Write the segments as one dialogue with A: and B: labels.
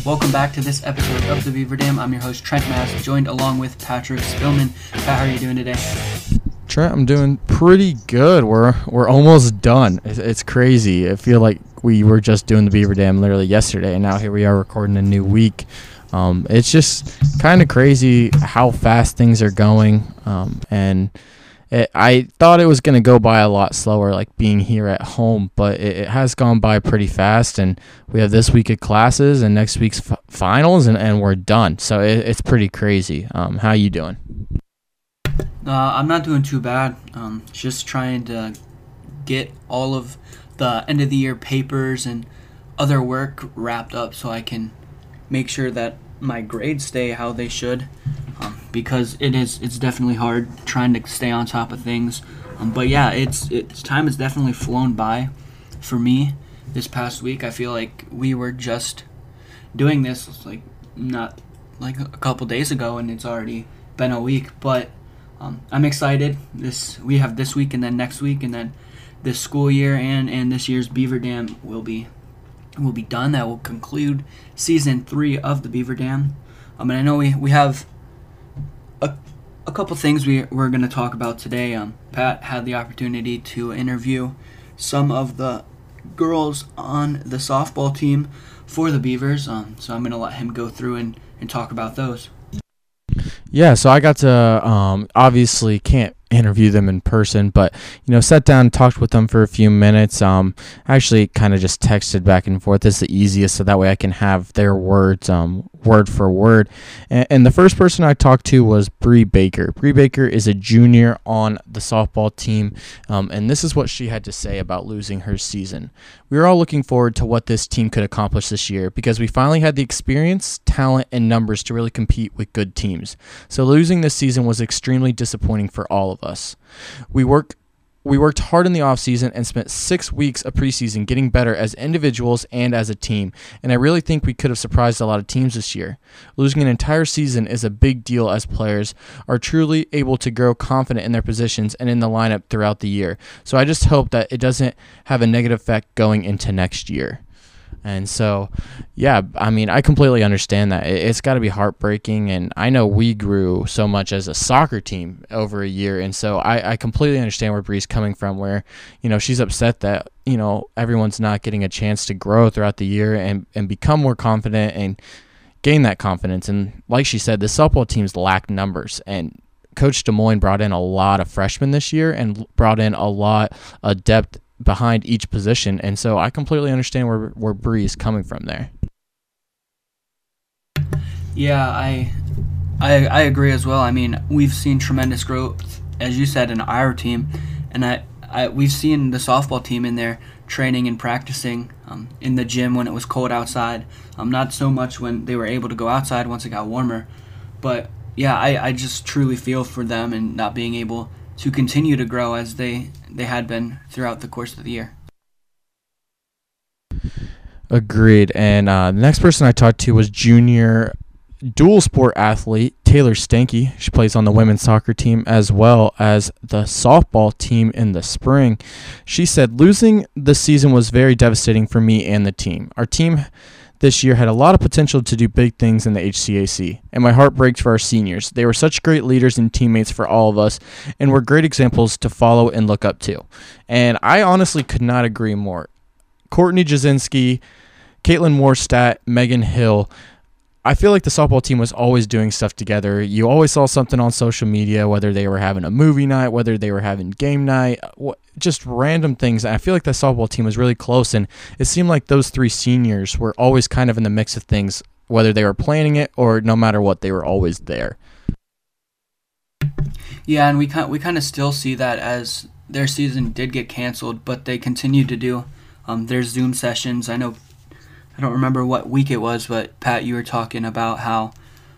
A: Welcome back to this episode of the Beaver Dam. I'm your host, Trent Mass, joined along with Patrick Spillman. Pat, how are you doing today?
B: Trent, I'm doing pretty good. We're almost done. It's crazy. I feel like we were just doing the Beaver Dam literally yesterday, and now here we are recording a new week. It's just kind of crazy how fast things are going, I thought it was going to go by a lot slower, like being here at home, but it has gone by pretty fast, and we have this week of classes and next week's finals, and we're done. So it's pretty crazy. How you doing?
A: I'm not doing too bad. Just trying to get all of the end of the year papers and other work wrapped up so I can make sure that my grades stay how they should. Because it's definitely hard trying to stay on top of things. But yeah, it's time has definitely flown by for me this past week. I feel like we were just doing this not like a couple days ago, and it's already been a week. But I'm excited. We have this week and then next week, and then this school year and this year's Beaver Dam will be done. That will conclude season 3 of the Beaver Dam. And I know we have a couple things we're going to talk about today. Pat had the opportunity to interview some of the girls on the softball team for the Beavers, so I'm going to let him go through and talk about those.
B: Yeah, so I got to obviously can't interview them in person, but sat down and talked with them for a few minutes. Actually kind of just texted back and forth. It's the easiest, so that way I can have their words word for word. And the first person I talked to was Bree Baker. Bree Baker is a junior on the softball team, and this is what she had to say about losing her season. We were all looking forward to what this team could accomplish this year because we finally had the experience, talent, and numbers to really compete with good teams. So losing this season was extremely disappointing for all of us. We worked hard in the offseason and spent 6 weeks of preseason getting better as individuals and as a team, and I really think we could have surprised a lot of teams this year. Losing an entire season is a big deal as players are truly able to grow confident in their positions and in the lineup throughout the year. So I just hope that it doesn't have a negative effect going into next year. And so, yeah, I completely understand that. It's got to be heartbreaking, and I know we grew so much as a soccer team over a year, and so I completely understand where Bree's coming from, where, she's upset that, everyone's not getting a chance to grow throughout the year and become more confident and gain that confidence. And like she said, the softball teams lack numbers, and Coach Des Moines brought in a lot of freshmen this year and brought in a lot of depth behind each position, and so I completely understand where Bree is coming from there.
A: Yeah, I agree as well. We've seen tremendous growth, as you said, in our team, and we've seen the softball team in there training and practicing in the gym when it was cold outside. Not so much when they were able to go outside once it got warmer, but yeah, I just truly feel for them and not being able to continue to grow as they had been throughout the course of the year.
B: Agreed. And the next person I talked to was junior dual sport athlete Taylor Stanky. She plays on the women's soccer team as well as the softball team in the spring. She said, "Losing the season was very devastating for me and the team. Our team this year had a lot of potential to do big things in the HCAC, and my heart breaks for our seniors. They were such great leaders and teammates for all of us, and were great examples to follow and look up to." And I honestly could not agree more. Courtney Jasinski, Caitlin Morstadt, Megan Hill, I feel like the softball team was always doing stuff together. You always saw something on social media, whether they were having a movie night, whether they were having game night, just random things. I feel like the softball team was really close, and it seemed like those 3 seniors were always kind of in the mix of things, whether they were planning it or no matter what, they were always there.
A: Yeah, and we kind of still see that as their season did get canceled, but they continued to do their Zoom sessions. I don't remember what week it was, but Pat, you were talking about how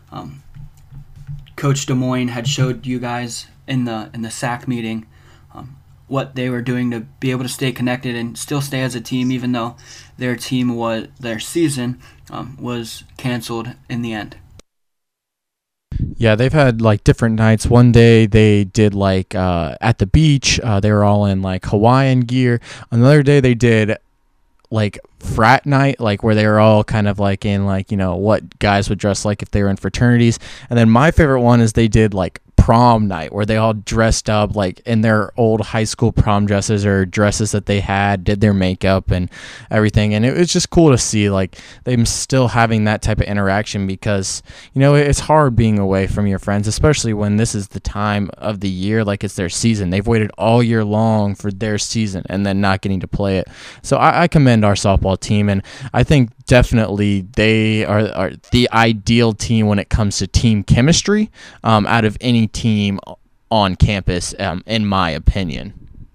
A: Coach Des Moines had showed you guys in the SAC meeting what they were doing to be able to stay connected and still stay as a team, even though their season was canceled in the end.
B: Yeah, they've had like different nights. One day they did like at the beach. They were all in like Hawaiian gear. Another day they did like frat night, like where they were all kind of like in like, what guys would dress like if they were in fraternities. And then my favorite one is they did like prom night where they all dressed up like in their old high school prom dresses or dresses that they had, did their makeup and everything. And it was just cool to see like them still having that type of interaction, because it's hard being away from your friends, especially when this is the time of the year, like it's their season. They've waited all year long for their season and then not getting to play it. So I commend our softball team, and I think definitely they are the ideal team when it comes to team chemistry out of any team on campus, in my opinion.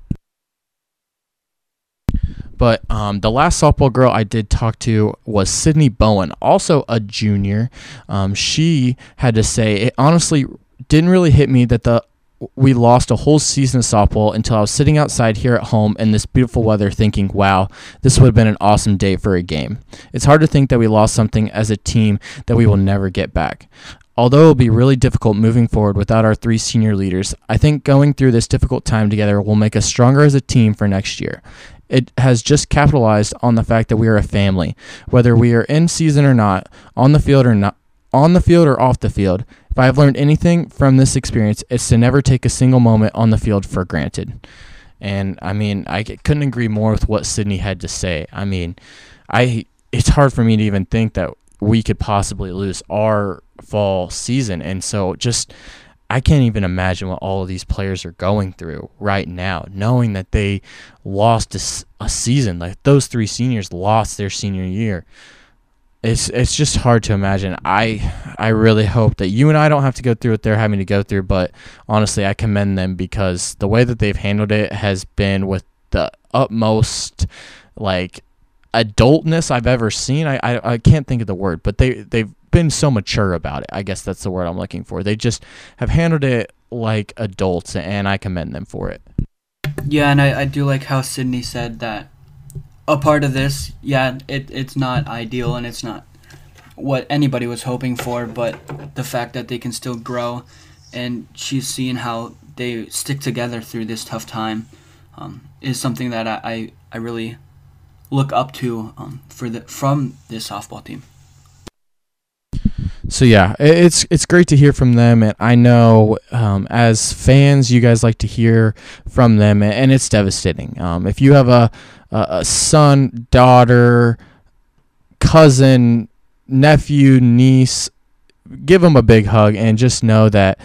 B: But the last softball girl I did talk to was Sydney Bowen, also a junior. She had to say, it honestly didn't really hit me that we lost a whole season of softball until I was sitting outside here at home in this beautiful weather thinking, wow, this would have been an awesome day for a game. It's hard to think that we lost something as a team that we will never get back. Although it will be really difficult moving forward without our 3 senior leaders, I think going through this difficult time together will make us stronger as a team for next year. It has just capitalized on the fact that we are a family, whether we are in season or not, on the field or off the field. If I have learned anything from this experience, it's to never take a single moment on the field for granted. And I mean, I couldn't agree more with what Sydney had to say. I mean, it's hard for me to even think that we could possibly lose our fall season. And so I can't even imagine what all of these players are going through right now, knowing that they lost a season. Like those 3 seniors lost their senior year. It's just hard to imagine. I really hope that you and I don't have to go through what they're having to go through, but honestly, I commend them because the way that they've handled it has been with the utmost like adultness I've ever seen. I can't think of the word, but they've been so mature about it. I guess that's the word I'm looking for. They just have handled it like adults, and I commend them for it.
A: Yeah, and I do like how Sydney said that a part of this, it's not ideal and it's not what anybody was hoping for, but the fact that they can still grow, and she's seeing how they stick together through this tough time is something that I really look up to from this softball team.
B: So yeah, it's great to hear from them, and I know as fans, you guys like to hear from them, and it's devastating. If you have a son, daughter, cousin, nephew, niece, give them a big hug and just know that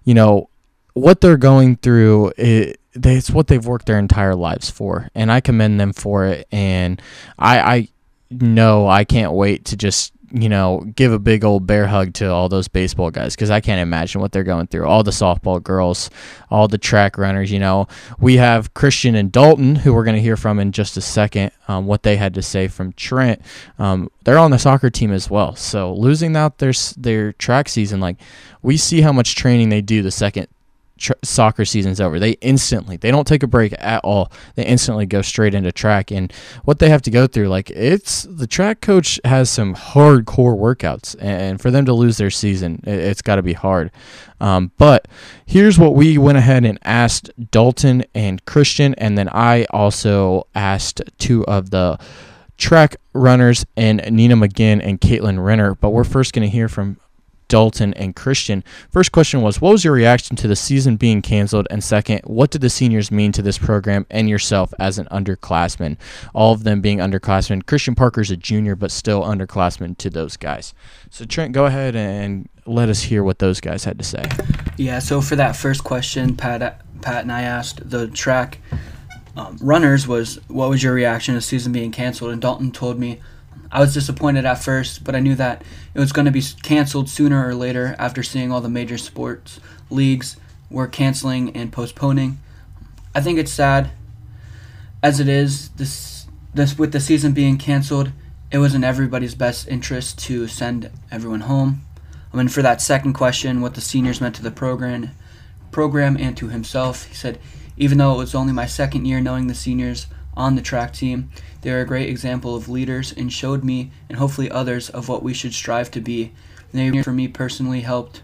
B: what they're going through. It's what they've worked their entire lives for, and I commend them for it. And I know I can't wait to just give a big old bear hug to all those baseball guys, because I can't imagine what they're going through. All the softball girls, all the track runners. We have Christian and Dalton, who we're going to hear from in just a second, what they had to say from Trent. They're on the soccer team as well, so losing out their track season, like we see how much training they do the second soccer season's over. They don't take a break at all. They instantly go straight into track, and what they have to go through, like the track coach has some hardcore workouts, and for them to lose their season, it's got to be hard. But here's what we went ahead and asked Dalton and Christian, and then I also asked 2 of the track runners, and Nina McGinn and Caitlin Renner. But we're first going to hear from Dalton and Christian. First question was, what was your reaction to the season being canceled? And second, what did the seniors mean to this program and yourself as an underclassman? All of them being underclassmen. Christian Parker's a junior, but still underclassman to those guys. So Trent, go ahead and let us hear what those guys had to say.
A: Yeah, so for that first question, Pat and I asked the track runners was, what was your reaction to the season being canceled? And Dalton told me, I was disappointed at first, but I knew that it was going to be canceled sooner or later after seeing all the major sports leagues were canceling and postponing. I think it's sad as it is. This with the season being canceled, it was in everybody's best interest to send everyone home. For that second question, what the seniors meant to the program and to himself, he said, even though it was only my second year knowing the seniors on the track team, they are a great example of leaders and showed me and hopefully others of what we should strive to be. They, for me personally, helped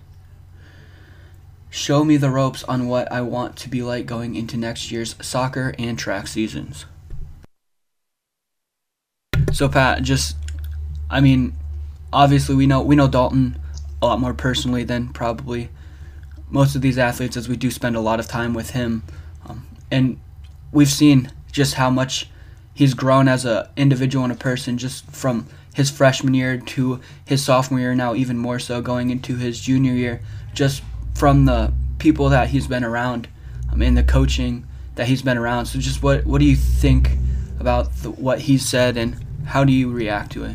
A: show me the ropes on what I want to be like going into next year's soccer and track seasons. So Pat, I mean, obviously we know Dalton a lot more personally than probably most of these athletes, as we do spend a lot of time with him, and we've seen just how much he's grown as an individual and a person, just from his freshman year to his sophomore year, now even more so going into his junior year, just from the people that he's been around, and the coaching that he's been around. So just what do you think about what he said, and how do you react to it?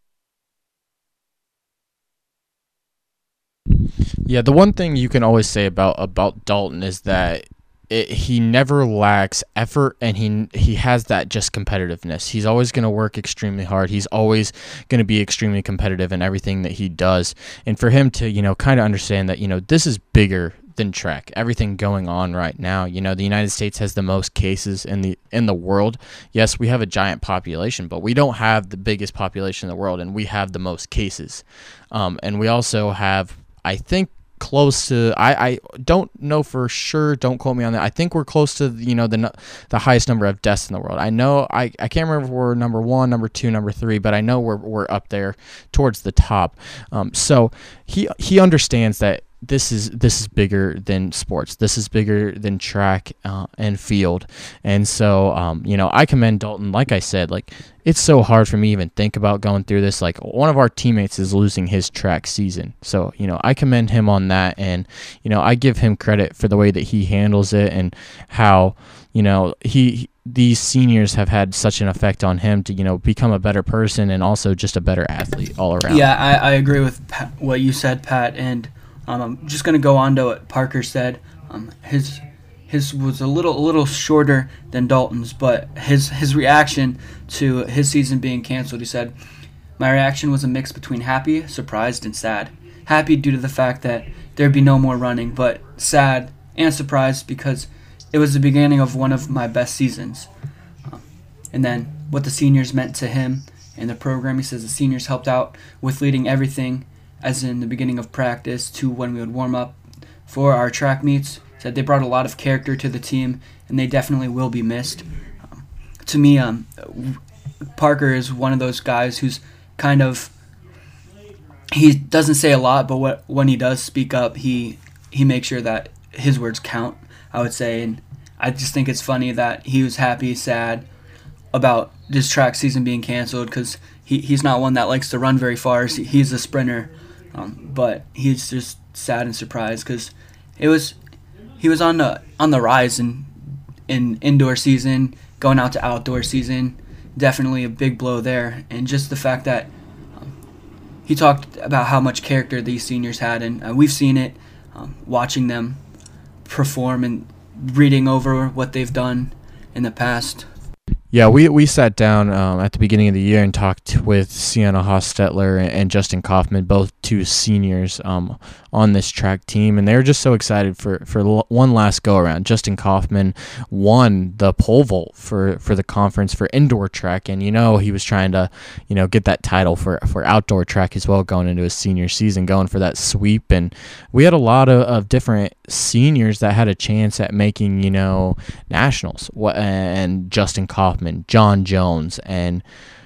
B: Yeah, the one thing you can always say about Dalton is that he never lacks effort, and he has that just competitiveness. He's always going to work extremely hard. He's always going to be extremely competitive in everything that he does. And for him to, kind of understand that, this is bigger than track. Everything going on right now, the United States has the most cases in the world. Yes, we have a giant population, but we don't have the biggest population in the world, and we have the most cases. And we also have, I think, close to, I don't know for sure, don't quote me on that. I think we're close to the highest number of deaths in the world. I know I can't remember if we're number 1, number 2, number 3, but I know we're up there towards the top. So he understands that this is bigger than sports. This is bigger than track and field. And so I commend Dalton. Like I said, it's so hard for me to even think about going through this. Like, one of our teammates is losing his track season. So, I commend him on that, and I give him credit for the way that he handles it, and how these seniors have had such an effect on him to become a better person, and also just a better athlete all around.
A: Yeah, I agree with what you said, Pat, and I'm just going to go on to what Parker said. His was a little shorter than Dalton's, but his reaction to his season being canceled, he said, "My reaction was a mix between happy, surprised, and sad. Happy due to the fact that there'd be no more running, but sad and surprised because it was the beginning of one of my best seasons." And then what the seniors meant to him and the program, he says the seniors helped out with leading everything, as in the beginning of practice to when we would warm up for our track meets. Said they brought a lot of character to the team, and they definitely will be missed. To me, Parker is one of those guys who's kind of, he doesn't say a lot, but when he does speak up, he makes sure that his words count, I would say. And I just think it's funny that he was happy, sad about this track season being canceled, because he's not one that likes to run very far. He's a sprinter, but he's just sad and surprised because he was on the rise in indoor season, going out to outdoor season. Definitely a big blow there, and just the fact that he talked about how much character these seniors had, and we've seen it watching them perform and reading over what they've done in the past.
B: Yeah, we sat down at the beginning of the year and talked with Sienna Hostetler and Justin Kaufman, both two seniors on this track team, and they were just so excited for one last go-around. Justin Kaufman won the pole vault for the conference for indoor track, and he was trying to get that title for outdoor track as well going into his senior season, going for that sweep. And we had a lot of different seniors that had a chance at making nationals, and Justin Kaufman, John Jones, and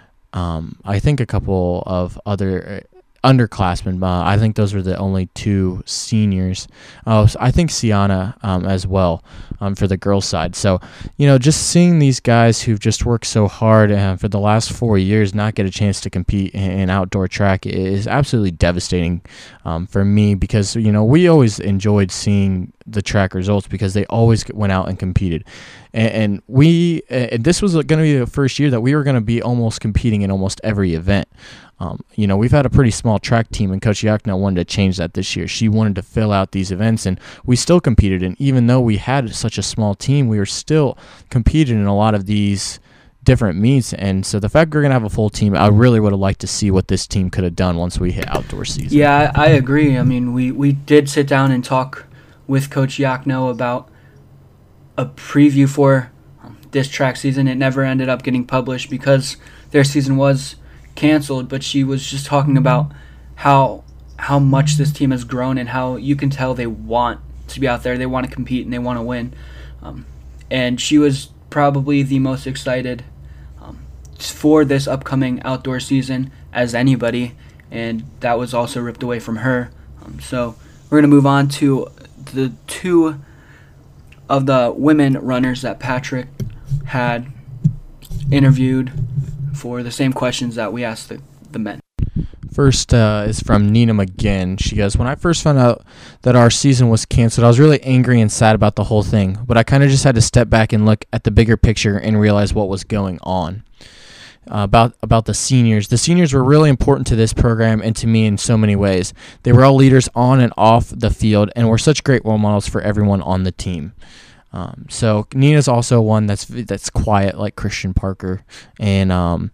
B: I think a couple of other underclassmen. I think those were the only two seniors. So I think Sienna as well for the girls' side. So, just seeing these guys who've just worked so hard for the last 4 years not get a chance to compete in outdoor track is absolutely devastating for me, because, we always enjoyed seeing the track results because they always went out and competed. And this was going to be the first year that we were going to be almost competing in almost every event. We've had a pretty small track team, and Coach Yakno wanted to change that this year. She wanted to fill out these events, and we still competed. And even though we had such a small team, we were still competing in a lot of these different meets. And so the fact we're going to have a full team, I really would have liked to see what this team could have done once we hit outdoor season.
A: Yeah, I agree. I mean, we did sit down and talk with Coach Yakno about a preview for this track season. It never ended up getting published because their season was canceled, but she was just talking about how much this team has grown and how you can tell they want to be out there, they want to compete, and they want to win. And she was probably the most excited for this upcoming outdoor season as anybody, and that was also ripped away from her. So we're going to move on to the two of the women runners that Patrick had interviewed for the same questions that we asked the men.
B: First is from Nina McGinn. She goes, when I first found out that our season was canceled, I was really angry and sad about the whole thing, but I kind of just had to step back and look at the bigger picture and realize what was going on. About the seniors. The seniors were really important to this program and to me in so many ways. They were all leaders on and off the field and were such great role models for everyone on the team. So Nina's also one that's quiet like Christian Parker, and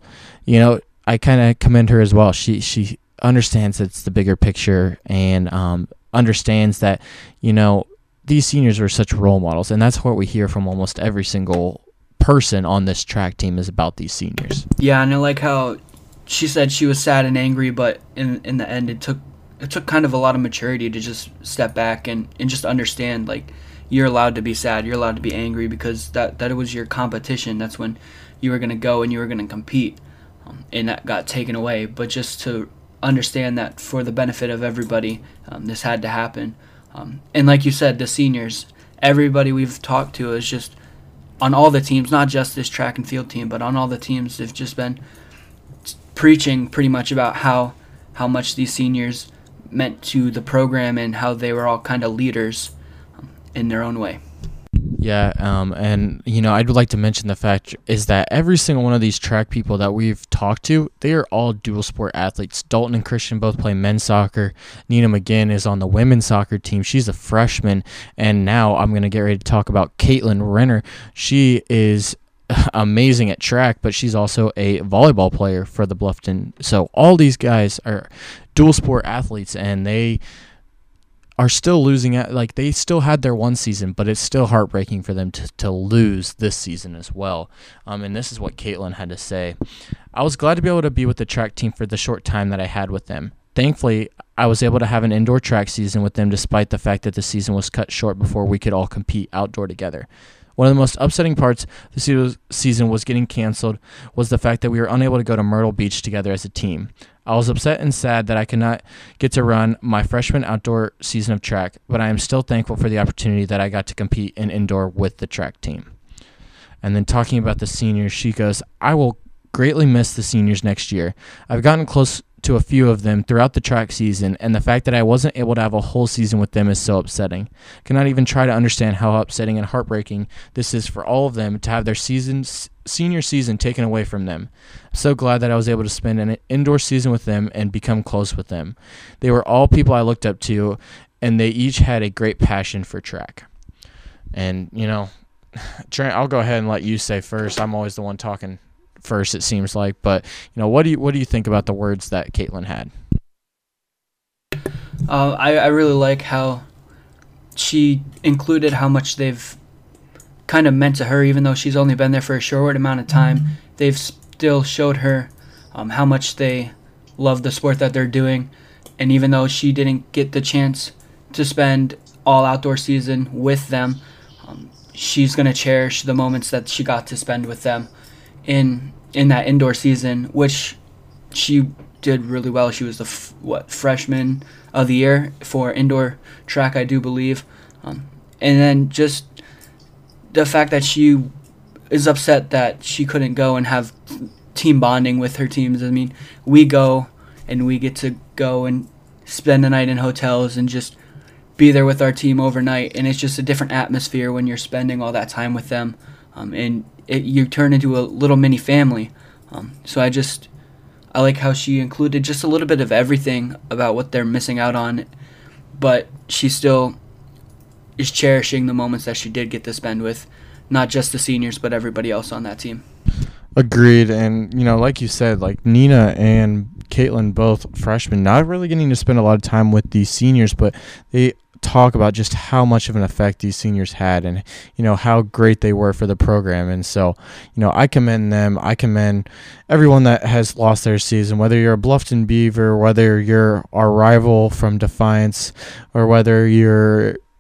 B: I kind of commend her as well. She understands it's the bigger picture and understands that these seniors were such role models, and that's what we hear from almost every single person on this track team is about these seniors.
A: Yeah, and I like how she said she was sad and angry, but in the end it took kind of a lot of maturity to just step back and just understand, like, you're allowed to be sad, you're allowed to be angry, because that was your competition. That's when you were going to go and you were going to compete, and that got taken away. But just to understand that for the benefit of everybody, this had to happen. And like you said, the seniors, everybody we've talked to is just on all the teams, not just this track and field team, but on all the teams, they've just been preaching pretty much about how much these seniors meant to the program and how they were all kind of leaders in their own way.
B: Yeah, and I'd like to mention the fact is that every single one of these track people that we've talked to, they are all dual sport athletes. Dalton and Christian both play men's soccer. Nina McGinn is on the women's soccer team. She's a freshman, and now I'm going to get ready to talk about Caitlin Renner. She is amazing at track, but she's also a volleyball player for the Bluffton. So all these guys are dual sport athletes, and they are still losing at, like, they still had their one season, but it's still heartbreaking for them to lose this season as well. And this is what Caitlin had to say. I was glad to be able to be with the track team for the short time that I had with them. Thankfully, I was able to have an indoor track season with them despite the fact that the season was cut short before we could all compete outdoor together. One of the most upsetting parts of the season was getting canceled was the fact that we were unable to go to Myrtle Beach together as a team. I was upset and sad that I could not get to run my freshman outdoor season of track, but I am still thankful for the opportunity that I got to compete in indoor with the track team. And then talking about the seniors, she goes, I will greatly miss the seniors next year. I've gotten close to a few of them throughout the track season, and the fact that I wasn't able to have a whole season with them is so upsetting. Cannot even try to understand how upsetting and heartbreaking this is for all of them to have their senior season taken away from them. I'm so glad that I was able to spend an indoor season with them and become close with them. They were all people I looked up to, and they each had a great passion for track. And, Trent, I'll go ahead and let you say first. I'm always the one talking first, it seems like, but what do you think about the words that Caitlin had?
A: I really like how she included how much they've kind of meant to her, even though she's only been there for a short amount of time. They've still showed her how much they love the sport that they're doing, and even though she didn't get the chance to spend all outdoor season with them, she's going to cherish the moments that she got to spend with them in that indoor season, which she did really well. She was the freshman of the year for indoor track, I do believe. And then just the fact that she is upset that she couldn't go and have team bonding with her teams. I mean, we go and we get to go and spend the night in hotels and just be there with our team overnight, and it's just a different atmosphere when you're spending all that time with them, and you turn into a little mini family. So I like how she included just a little bit of everything about what they're missing out on, but she still is cherishing the moments that she did get to spend with not just the seniors, but everybody else on that team.
B: Agreed. And, like you said, like Nina and Caitlin, both freshmen, not really getting to spend a lot of time with these seniors, but they talk about just how much of an effect these seniors had and, how great they were for the program. And so, I commend them. I commend everyone that has lost their season, whether you're a Bluffton Beaver, whether you're our rival from Defiance, or whether you're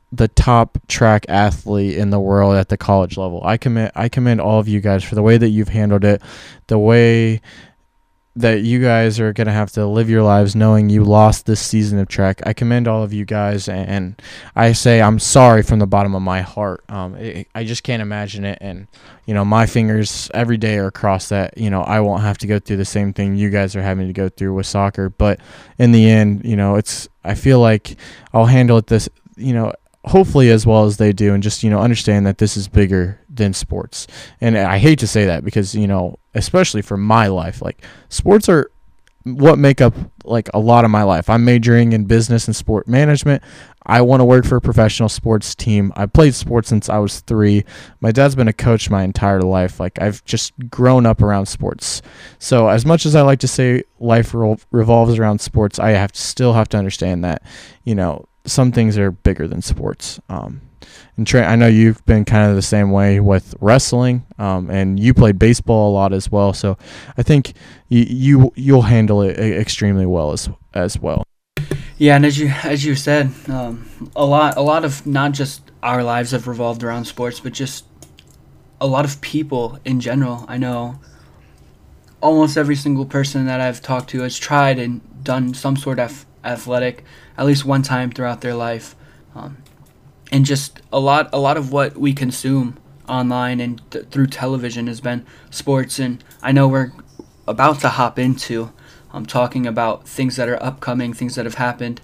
B: the top track athlete in the world at the college level. I commend all of you guys for the way that you've handled it, the way that you guys are going to have to live your lives knowing you lost this season of track. I commend all of you guys, and I say I'm sorry from the bottom of my heart. I just can't imagine it, and my fingers every day are crossed that I won't have to go through the same thing you guys are having to go through with soccer. But in the end, I feel like I'll handle it this hopefully as well as they do, and just understand that this is bigger than sports. And I hate to say that because especially for my life, like, sports are what make up like a lot of my life. I'm majoring in business and sport management. I want to work for a professional sports team. I played sports since I was 3. My dad's been a coach my entire life. Like, I've just grown up around sports. So as much as I like to say life revolves around sports, I still have to understand that some things are bigger than sports. And Trent, I know you've been kind of the same way with wrestling, and you played baseball a lot as well. So I think you'll handle it extremely well as well.
A: Yeah, and as you said, a lot of not just our lives have revolved around sports, but just a lot of people in general. I know almost every single person that I've talked to has tried and done some sort of athletic at least one time throughout their life. And just a lot of what we consume online and through television has been sports. And I know we're about to hop into talking about things that are upcoming, things that have happened.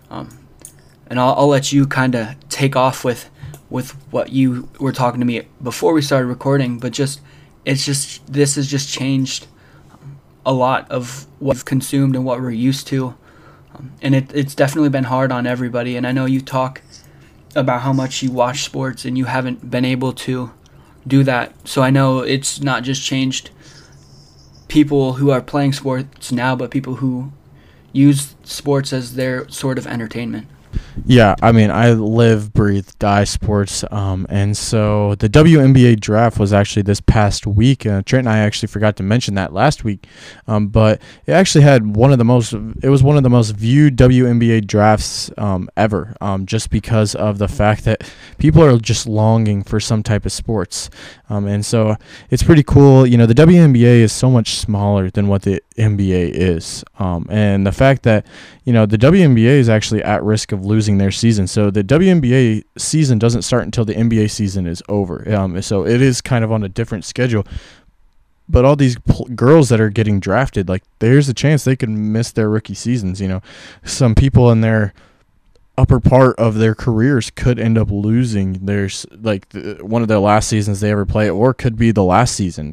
A: And I'll let you kind of take off with what you were talking to me before we started recording. But this has just changed a lot of what we've consumed and what we're used to. And it's definitely been hard on everybody. And I know you talk about how much you watch sports and you haven't been able to do that. So I know it's not just changed people who are playing sports now, but people who use sports as their sort of entertainment.
B: Yeah, I mean, I live, breathe, die sports, and so the WNBA draft was actually this past week. Trent and I actually forgot to mention that last week, but it actually had one of the most viewed WNBA drafts ever, just because of the fact that people are just longing for some type of sports, and so it's pretty cool. The WNBA is so much smaller than what the NBA is, and the fact that the WNBA is actually at risk of losing their season. So the WNBA season doesn't start until the NBA season is over. So it is kind of on a different schedule. But all these girls that are getting drafted, like, there's a chance they could miss their rookie seasons. Some people in their upper part of their careers could end up losing one of their last seasons they ever play, or could be the last season.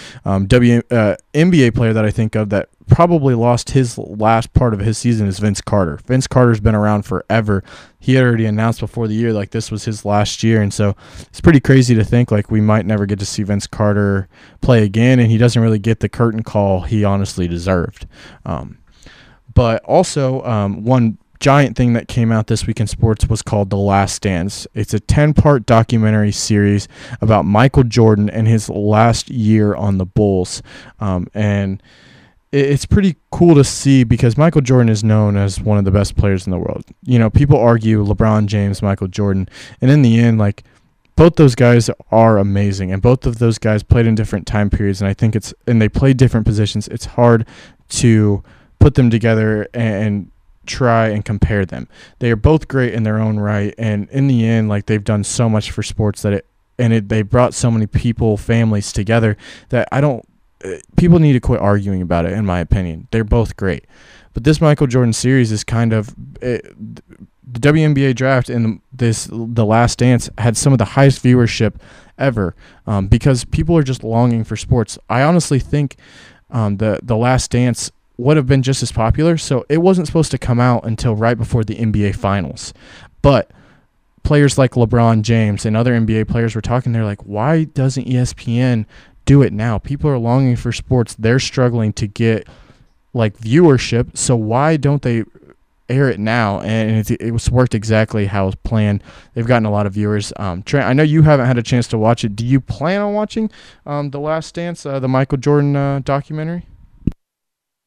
B: NBA player that I think of that probably lost his last part of his season is Vince Carter. Vince Carter's been around forever. He had already announced before the year like this was his last year, and so it's pretty crazy to think like we might never get to see Vince Carter play again, and he doesn't really get the curtain call he honestly deserved. But also one giant thing that came out this week in sports was called The Last Dance. It's a 10-part documentary series about Michael Jordan and his last year on the Bulls. And it's pretty cool to see because Michael Jordan is known as one of the best players in the world. People argue LeBron James, Michael Jordan, and in the end, like, both those guys are amazing, and both of those guys played in different time periods, and I think they played different positions. It's hard to put them together and try and compare them. They are both great in their own right, and in the end, like, they've done so much for sports they brought so many people, families together that people need to quit arguing about it, in my opinion. They're both great. But this Michael Jordan series is kind of the WNBA draft and The Last Dance had some of the highest viewership ever, because people are just longing for sports. I honestly think the Last Dance would have been just as popular. So it wasn't supposed to come out until right before the NBA Finals. But players like LeBron James and other NBA players were talking. They're like, why doesn't ESPN do it now? People are longing for sports. They're struggling to get like viewership. So why don't they air it now? And it was worked exactly how it was planned. They've gotten a lot of viewers. Trent, I know you haven't had a chance to watch it. Do you plan on watching The Last Dance, the Michael Jordan documentary?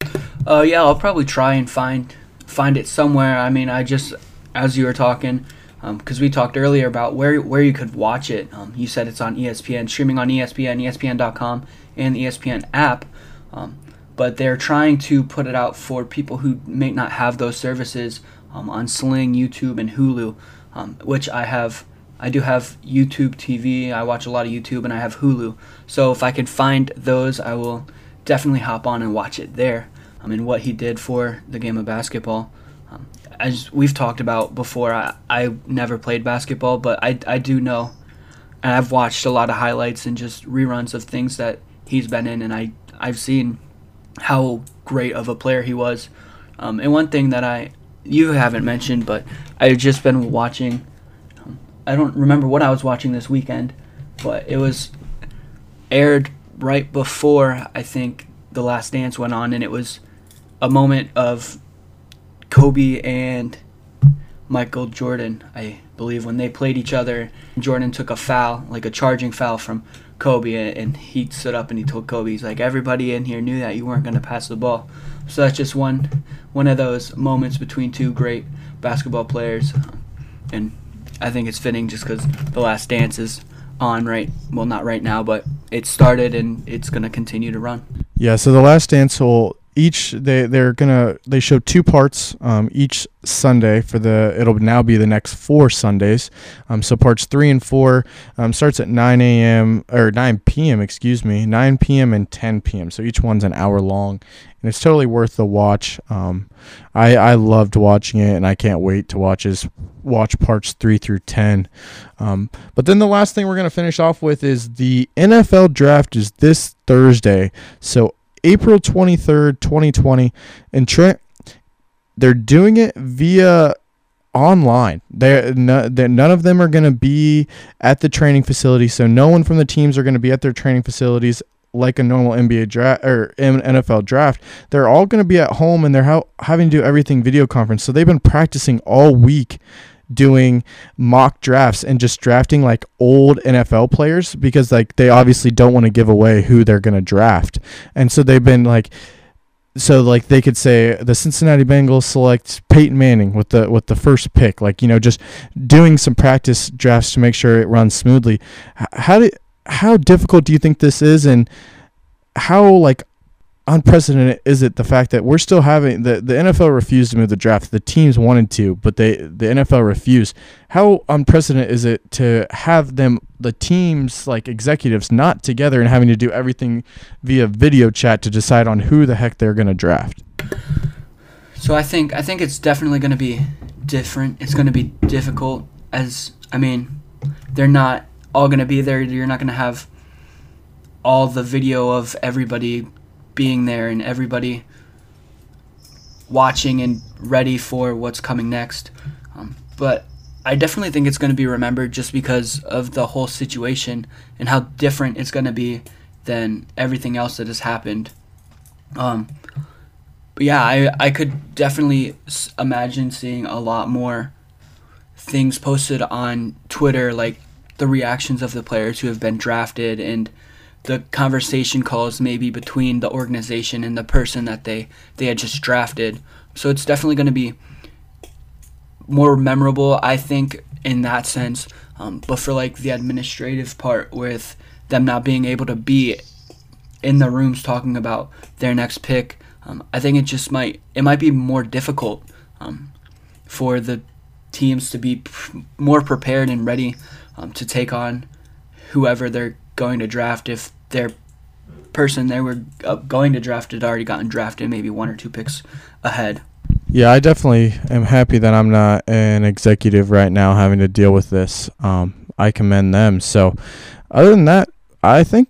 A: Yeah, I'll probably try and find it somewhere. I mean, I just, as you were talking, because we talked earlier about where you could watch it. You said it's on ESPN, streaming on ESPN, ESPN.com, and the ESPN app. But they're trying to put it out for people who may not have those services on Sling, YouTube, and Hulu, which I have. I do have YouTube TV. I watch a lot of YouTube, and I have Hulu. So if I can find those, I will definitely hop on and watch it there. And what he did for the game of basketball. As we've talked about before, I never played basketball, but I do know, and I've watched a lot of highlights and just reruns of things that he's been in, and I've seen how great of a player he was. And one thing that you haven't mentioned, but I've just been watching. I don't remember what I was watching this weekend, but it was aired right before I think The Last Dance went on, and it was a moment of Kobe and Michael Jordan, I believe, when they played each other. Jordan took a foul, like a charging foul from Kobe, and he stood up and he told Kobe, he's like, everybody in here knew that you weren't going to pass the ball. So that's just one of those moments between two great basketball players, and I think it's fitting just because The Last Dance is on not right now, but it started and it's going to continue to run.
B: Yeah, so The Last Dance will they show 2 parts each Sunday it'll now be the next 4 Sundays. So parts 3 and 4 starts at 9 p.m. and 10 p.m. So each one's an hour long, and it's totally worth the watch. I loved watching it, and I can't wait to watch parts 3 through 10. But then the last thing we're going to finish off with is the NFL draft is this Thursday. So April 23rd, 2020, and Trent, they're doing it via online. None of them are going to be at the training facility, so no one from the teams are going to be at their training facilities like a normal NBA draft or NFL draft. They're all going to be at home, and they're having to do everything video conference. So they've been practicing all week doing mock drafts and just drafting like old NFL players because like they obviously don't want to give away who they're going to draft. And so they've been like they could say the Cincinnati Bengals select Peyton Manning with the first pick, like, just doing some practice drafts to make sure it runs smoothly. How difficult do you think this is, and how unprecedented is it, the fact that we're still having the NFL refused to move the draft? The teams wanted to, but the NFL refused. How unprecedented is it to have the teams executives not together and having to do everything via video chat to decide on who the heck they're going to draft?
A: So I think it's definitely going to be different. It's going to be difficult, they're not all going to be there. You're not going to have all the video of everybody being there and everybody watching and ready for what's coming next. But I definitely think it's going to be remembered just because of the whole situation and how different it's going to be than everything else that has happened. But yeah, I could definitely imagine seeing a lot more things posted on Twitter, like the reactions of the players who have been drafted and the conversation calls maybe between the organization and the person that they had just drafted. So it's definitely going to be more memorable, I think, in that sense. But for the administrative part with them not being able to be in the rooms talking about their next pick, I think it might be more difficult for the teams to be more prepared and ready to take on whoever they're going to draft if their person they were going to draft had already gotten drafted maybe 1 or 2 picks ahead.
B: Yeah, I definitely am happy that I'm not an executive right now having to deal with this. I commend them. So other than that, I think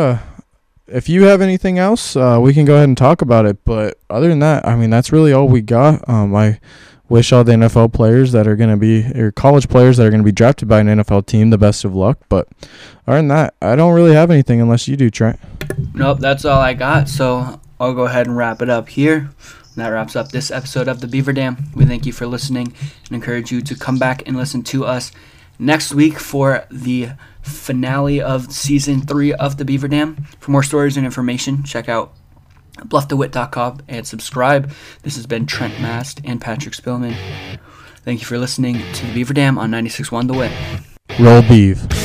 B: if you have anything else, we can go ahead and talk about it. But other than that, that's really all we got. I wish all the NFL players that are going to be, or college players that are going to be drafted by an NFL team, the best of luck. But other than that, I don't really have anything unless you do, Trent.
A: Nope, that's all I got. So I'll go ahead and wrap it up here. And that wraps up this episode of the Beaver Dam. We thank you for listening and encourage you to come back and listen to us next week for the finale of Season 3 of the Beaver Dam. For more stories and information, check out bluffthewit.com and subscribe. This has been Trent Mast and Patrick Spillman Thank you for listening to the Beaver Dam on 96.1 The Wit.
B: Roll beef.